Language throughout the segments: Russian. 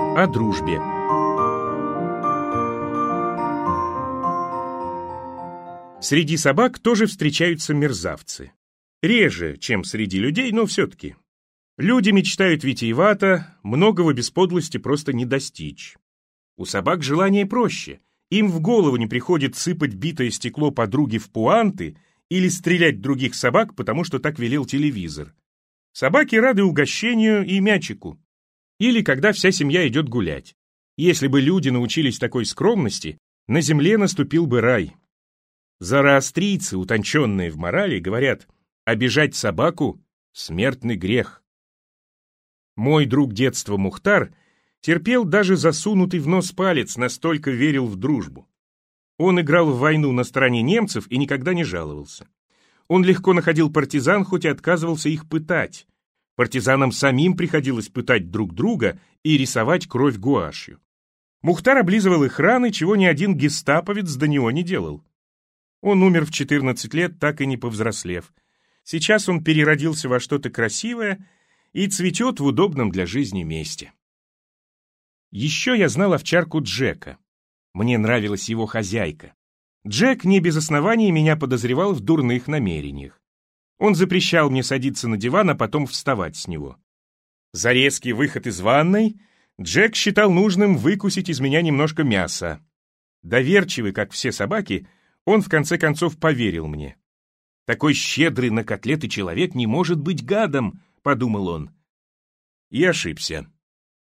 О дружбе. Среди собак тоже встречаются мерзавцы. Реже, чем среди людей, но все-таки. Люди мечтают витиевато, многого без подлости просто не достичь. У собак желание проще. Им в голову не приходит сыпать битое стекло подруги в пуанты или стрелять в других собак, потому что так велел телевизор. Собаки рады угощению и мячику. Или когда вся семья идет гулять. Если бы люди научились такой скромности, на земле наступил бы рай. Зороастрийцы, утонченные в морали, говорят, обижать собаку — смертный грех. Мой друг детства Мухтар терпел даже засунутый в нос палец, настолько верил в дружбу. Он играл в войну на стороне немцев и никогда не жаловался. Он легко находил партизан, хоть и отказывался их пытать. Партизанам самим приходилось пытать друг друга и рисовать кровь гуашью. Мухтар облизывал их раны, чего ни один гестаповец до него не делал. Он умер в 14 лет, так и не повзрослев. Сейчас он переродился во что-то красивое и цветет в удобном для жизни месте. Еще я знал овчарку Джека. Мне нравилась его хозяйка. Джек не без оснований меня подозревал в дурных намерениях. Он запрещал мне садиться на диван, а потом вставать с него. За резкий выход из ванной Джек считал нужным выкусить из меня немножко мяса. Доверчивый, как все собаки, он в конце концов поверил мне. «Такой щедрый на котлеты человек не может быть гадом», — подумал он. И ошибся.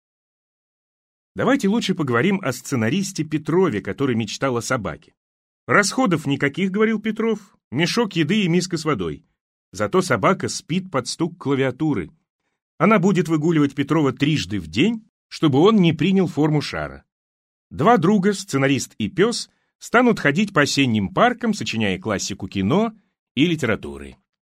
Давайте лучше поговорим о сценаристе Петрове, который мечтал о собаке. «Расходов никаких, — говорил Петров, — мешок еды и миска с водой. Зато собака спит под стук клавиатуры. Она будет выгуливать Петрова трижды в день, чтобы он не принял форму шара. Два друга, сценарист и пес, станут ходить по осенним паркам, сочиняя классику кино и литературы».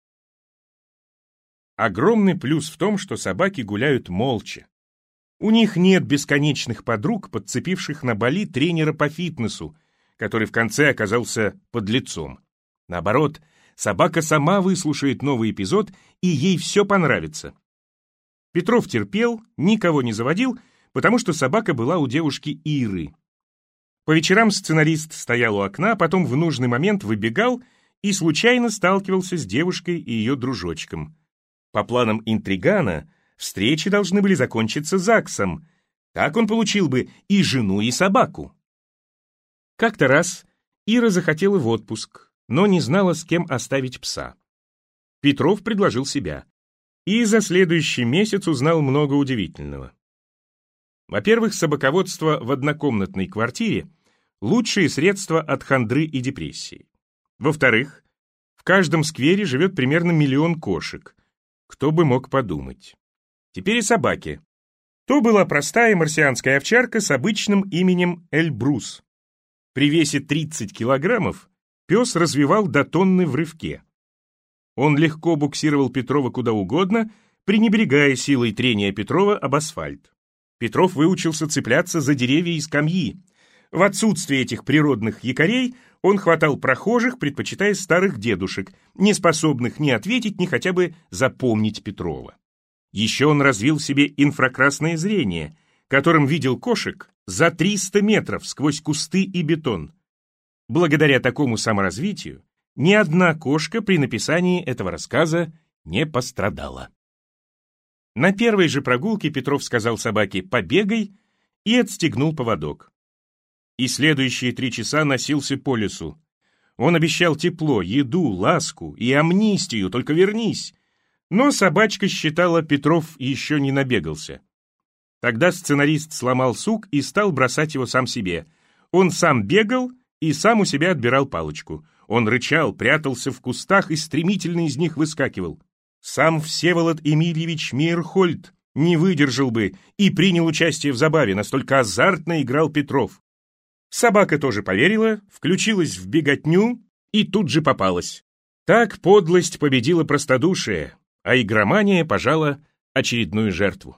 Огромный плюс в том, что собаки гуляют молча. У них нет бесконечных подруг, подцепивших на Бали тренера по фитнесу, который в конце оказался подлецом. Наоборот, собака сама выслушает новый эпизод, и ей все понравится. Петров терпел, никого не заводил, потому что собака была у девушки Иры. По вечерам сценарист стоял у окна, потом в нужный момент выбегал и случайно сталкивался с девушкой и ее дружочком. По планам интригана, встречи должны были закончиться ЗАГСом. Так он получил бы и жену, и собаку. Как-то раз Ира захотела в отпуск, но не знала, с кем оставить пса. Петров предложил себя. И за следующий месяц узнал много удивительного. Во-первых, собаководство в однокомнатной квартире – лучшее средство от хандры и депрессии. Во-вторых, в каждом сквере живет примерно 1 миллион кошек. Кто бы мог подумать. Теперь и собаки. То была простая марсианская овчарка с обычным именем Эльбрус. При весе 30 килограммов пес развивал до тонны в рывке. Он легко буксировал Петрова куда угодно, пренебрегая силой трения Петрова об асфальт. Петров выучился цепляться за деревья и скамьи. В отсутствие этих природных якорей он хватал прохожих, предпочитая старых дедушек, не способных ни ответить, ни хотя бы запомнить Петрова. Еще он развил в себе инфракрасное зрение, которым видел кошек за 300 метров сквозь кусты и бетон. Благодаря такому саморазвитию ни одна кошка при написании этого рассказа не пострадала. На первой же прогулке Петров сказал собаке «побегай» и отстегнул поводок. И следующие 3 часа носился по лесу. Он обещал тепло, еду, ласку и амнистию, только вернись. Но собачка считала, Петров еще не набегался. Тогда сценарист сломал сук и стал бросать его сам себе. Он сам бегал и сам у себя отбирал палочку. Он рычал, прятался в кустах и стремительно из них выскакивал. Сам Всеволод Эмильевич Мейерхольд не выдержал бы и принял участие в забаве, настолько азартно играл Петров. Собака тоже поверила, включилась в беготню и тут же попалась. Так подлость победила простодушие, а игромания пожала очередную жертву.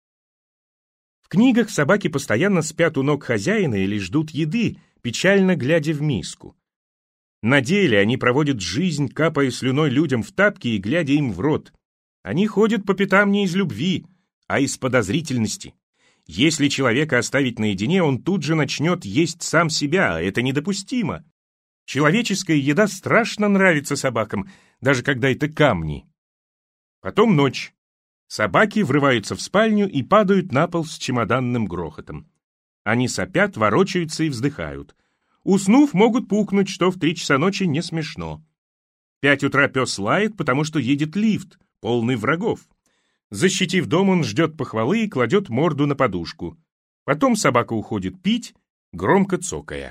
В книгах собаки постоянно спят у ног хозяина или ждут еды, печально глядя в миску. На деле они проводят жизнь, капая слюной людям в тапки и глядя им в рот. Они ходят по пятам не из любви, а из подозрительности. Если человека оставить наедине, он тут же начнет есть сам себя, а это недопустимо. Человеческая еда страшно нравится собакам, даже когда это камни. Потом ночь. Собаки врываются в спальню и падают на пол с чемоданным грохотом. Они сопят, ворочаются и вздыхают. Уснув, могут пукнуть, что в 3 часа ночи не смешно. В 5 утра пес лает, потому что едет лифт, полный врагов. Защитив дом, он ждет похвалы и кладет морду на подушку. Потом собака уходит пить, громко цокая.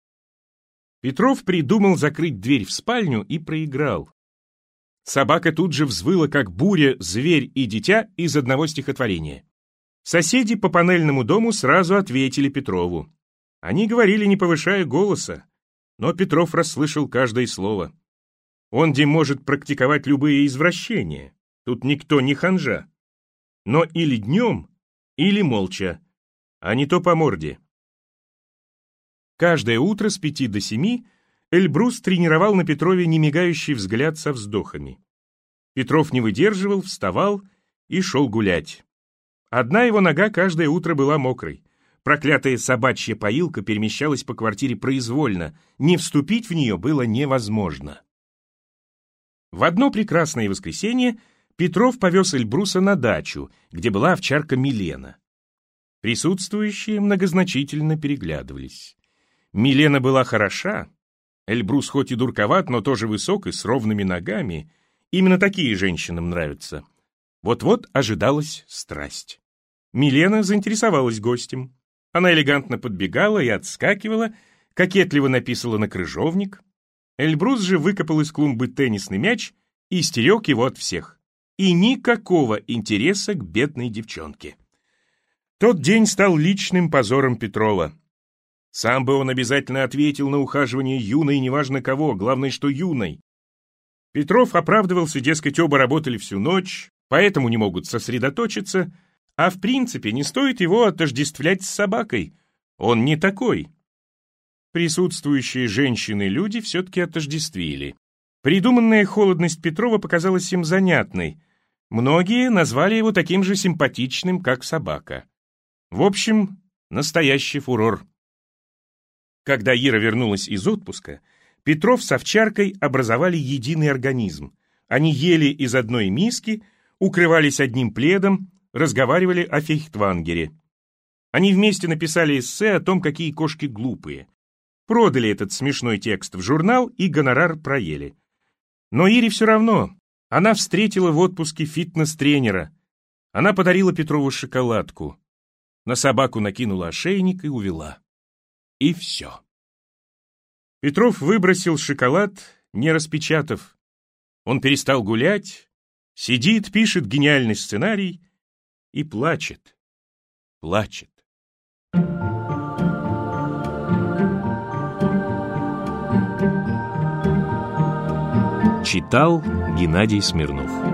Петров придумал закрыть дверь в спальню и проиграл. Собака тут же взвыла, как буря, зверь и дитя из одного стихотворения. Соседи по панельному дому сразу ответили Петрову. Они говорили, не повышая голоса, но Петров расслышал каждое слово. Он где может практиковать любые извращения, тут никто не ханжа. Но или днем, или молча, а не то по морде. Каждое утро с 5 до 7 Эльбрус тренировал на Петрове немигающий взгляд со вздохами. Петров не выдерживал, вставал и шел гулять. Одна его нога каждое утро была мокрой. Проклятая собачья поилка перемещалась по квартире произвольно, не вступить в нее было невозможно. В одно прекрасное воскресенье Петров повез Эльбруса на дачу, где была овчарка Милена. Присутствующие многозначительно переглядывались. Милена была хороша. Эльбрус хоть и дурковат, но тоже высок и с ровными ногами. Именно такие женщинам нравятся. Вот-вот ожидалась страсть. Милена заинтересовалась гостем. Она элегантно подбегала и отскакивала, кокетливо написала на крыжовник. Эльбрус же выкопал из клумбы теннисный мяч и стерег его от всех. И никакого интереса к бедной девчонке. Тот день стал личным позором Петрова. Сам бы он обязательно ответил на ухаживание юной, неважно кого, главное, что юной. Петров оправдывался, дескать, оба работали всю ночь, поэтому не могут сосредоточиться, а в принципе не стоит его отождествлять с собакой. Он не такой. Присутствующие женщины и люди все-таки отождествили. Придуманная холодность Петрова показалась им занятной. Многие назвали его таким же симпатичным, как собака. В общем, настоящий фурор. Когда Ира вернулась из отпуска, Петров с овчаркой образовали единый организм. Они ели из одной миски, укрывались одним пледом, разговаривали о фейхтвангере. Они вместе написали эссе о том, какие кошки глупые. Продали этот смешной текст в журнал и гонорар проели. Но Ире все равно. Она встретила в отпуске фитнес-тренера. Она подарила Петрову шоколадку. На собаку накинула ошейник и увела. И все. Петров выбросил шоколад, не распечатав. Он перестал гулять, сидит, пишет гениальный сценарий и плачет. Плачет. Читал Геннадий Смирнов.